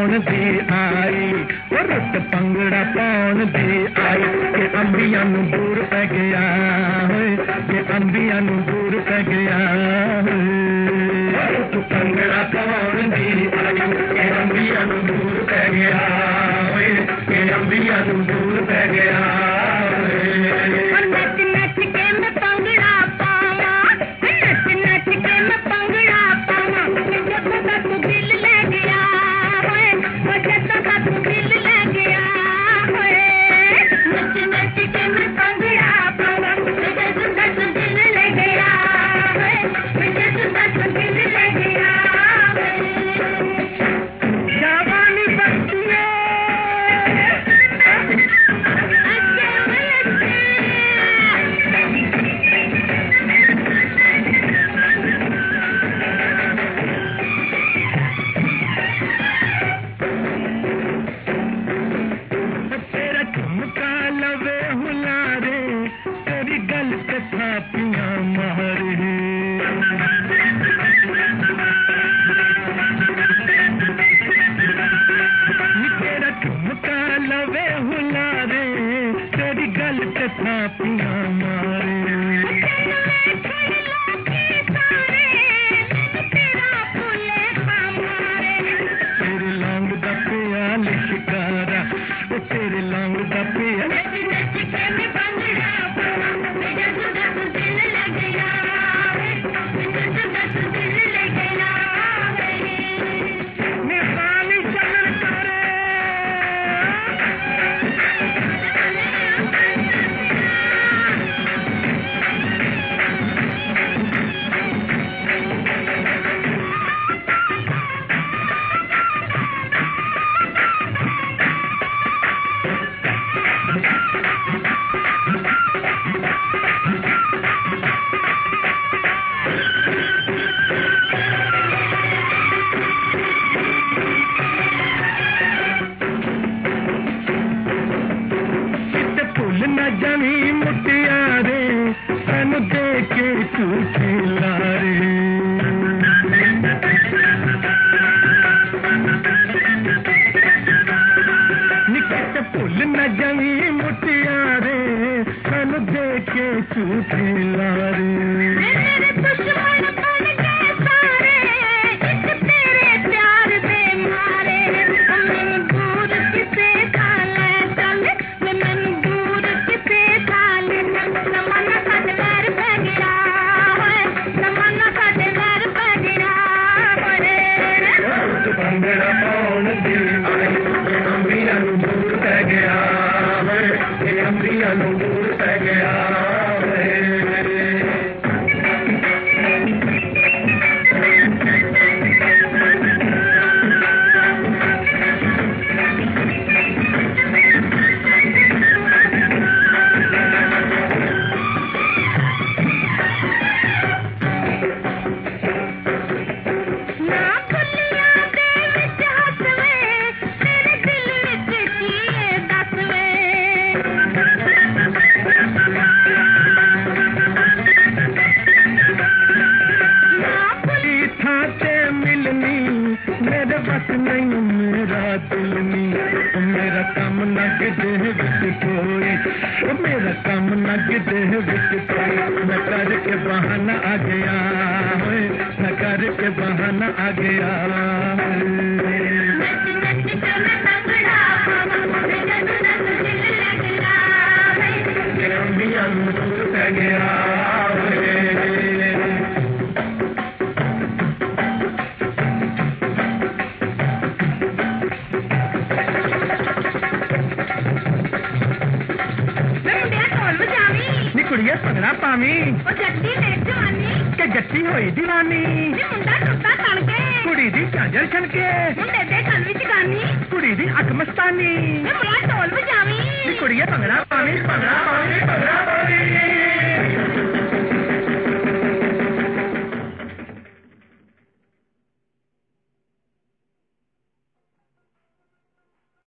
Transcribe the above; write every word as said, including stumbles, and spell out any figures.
Pound दी आई, वो रुत bhangra pound दी आई, के अंबियां नूं दूर पै गया, के अंबियां नूं दूर पै गया, रुत भंगड़ा पाउन दी आई, के अंबियां नूं दूर पै गया, के अंबियां नूं दूर पै गया। मेरा काम न गिदे विच मैं करके बहाना आ गया, मैं करके बहाना आ गया। कुड़िया भंगड़ा पावी जट्टी होई दीवानी कुड़ी दी झांझर छनके कुड़ी दी अख मस्तानी कुड़िया भंगड़ा पावी भंगड़ा पावी भंगड़ा